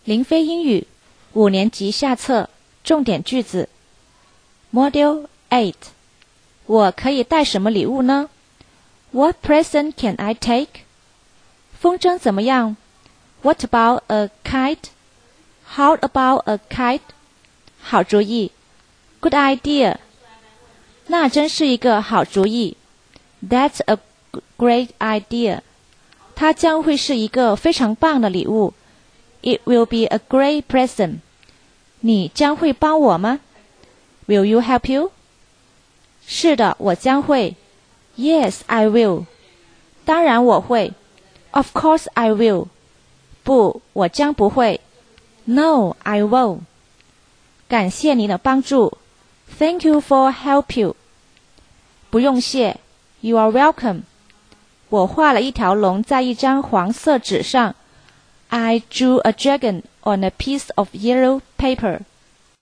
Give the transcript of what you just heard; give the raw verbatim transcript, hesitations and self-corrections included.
林飞英语五年级下册重点句子 Module eight 我可以带什么礼物呢？ What present can I take? 风筝怎么样？ What about a kite? How about a kite? 好主意 Good idea. 那真是一个好主意 That's a great idea. 它将会是一个非常棒的礼物It will be a great present. 你将会帮我吗？ Will you help you? 是的，我将会。Yes, I will. 当然我会。Of course I will. 不，我将不会。No, I won't. 感谢您的帮助。Thank you for help you. 不用谢。You are welcome. 我画了一条龙在一张黄色纸上。I drew a dragon on a piece of yellow paper.